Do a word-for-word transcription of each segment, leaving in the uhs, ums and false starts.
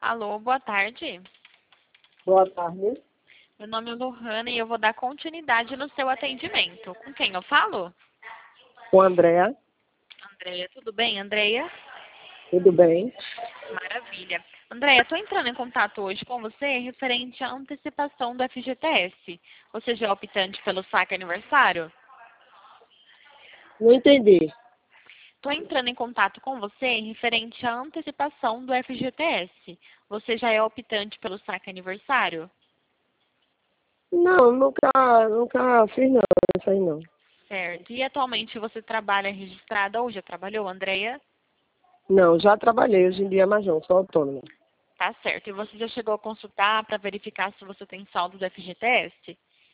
Alô, boa tarde. Boa tarde. Meu nome é Lohana e eu vou dar continuidade no seu atendimento. Com quem eu falo? Com a Andréa. Andreia, tudo bem, Andreia? Tudo bem? Maravilha. Andreia, estou entrando em contato hoje com você referente à antecipação do F G T S. Você já é optante pelo saque aniversário? Não entendi. Estou entrando em contato com você referente à antecipação do F G T S. Você já é optante pelo saque aniversário? Não, nunca, nunca fiz não, isso aí não. Certo. E atualmente você trabalha registrada ou já trabalhou, Andreia? Não, já trabalhei, hoje em dia mais não, sou autônoma. Tá certo. E você já chegou a consultar para verificar se você tem saldo do F G T S?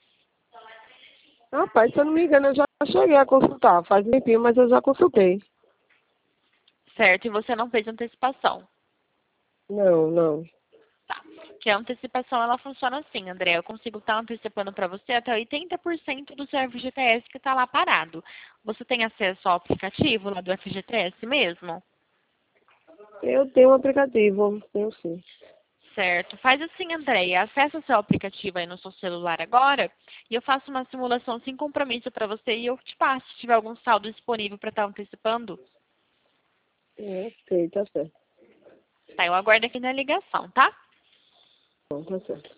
Rapaz, se eu não me engano, eu já cheguei a consultar, faz um tempinho, mas eu já consultei. Certo. E você não fez antecipação? Não, não. Tá. Que a antecipação, ela funciona assim, André. Eu consigo estar antecipando para você até oitenta por cento do seu F G T S que está lá parado. Você tem acesso ao aplicativo lá do F G T S mesmo? Eu tenho um aplicativo, tenho sim. Certo. Faz assim, Andréia. Acessa o seu aplicativo aí no seu celular agora e eu faço uma simulação sem compromisso para você e eu te passo se tiver algum saldo disponível para estar antecipando. É, ok, tá certo. Tá, eu aguardo aqui na ligação, tá? Bom, tá certo.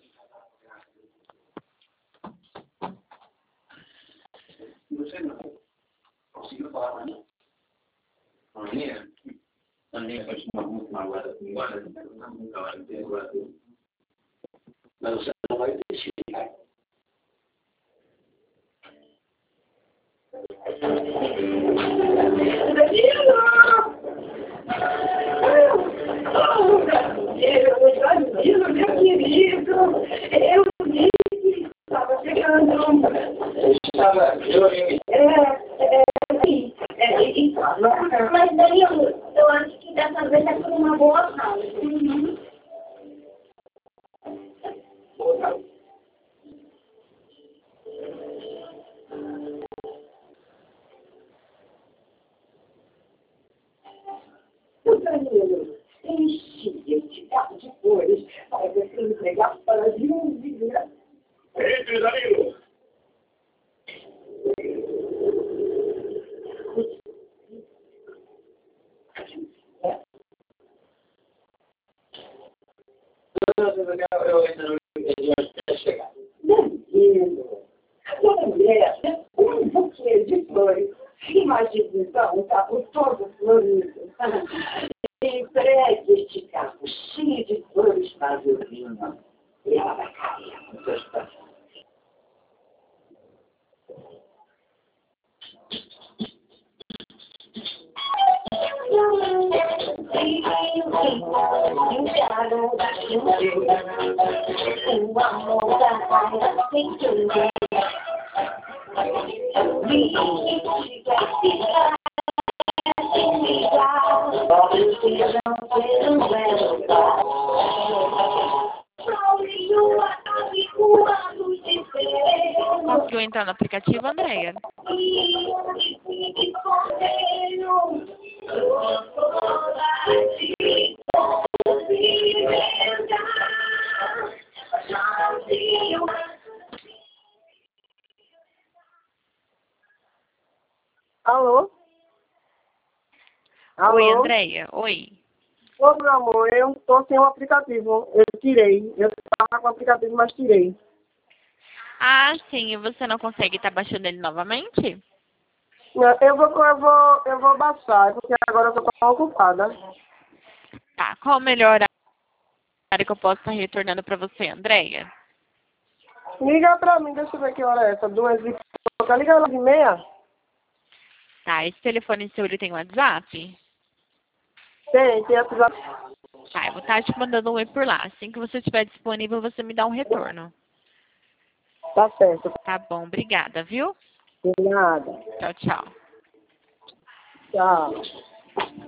Você não conseguiu falar, né? A minha, a minha faz uma muito magoada com embora, nunca vai ter agora. Mas você não vai deixar. Danilo, meu querido, eu vi que estava chegando. Estava, eu vim. É, é, sim, é, então, mas Danilo, eu acho que dessa vez é por uma boa causa. Uhum. O Danilo enchia de carro de flores para ver se ele pegava para a viúva. Entre, Danilo! Eu ainda não ia chegar. Danilo, a mulher é um buquê de flores. Imagina então, um carro todo florido. Empregue este carro cheio de flores para a violina. E ela vai cair com seus passos. O amor da alma sem querer. Conseguiu entrar no aplicativo, Andréia? Alô? Alô? Oi, Andréia. Oi. Ô, meu amor, eu tô sem o aplicativo, eu tirei. Eu estava com o aplicativo, mas tirei. Ah, sim. E você não consegue estar baixando ele novamente? Não, Eu vou, eu vou, eu vou baixar, porque agora eu tô ocupada. Tá. Qual o melhor horário que eu posso estar retornando para você, Andréia? Liga pra mim, deixa eu ver que hora é essa. Duas e pouca. Liga às e meia? Tá. Esse telefone seu, ele tem WhatsApp? Tem, tem WhatsApp. Tá. Eu vou estar te mandando um oi por lá. Assim que você estiver disponível, você me dá um retorno. Tá certo. Tá bom. Obrigada, viu? De nada. Tchau, tchau. Tchau.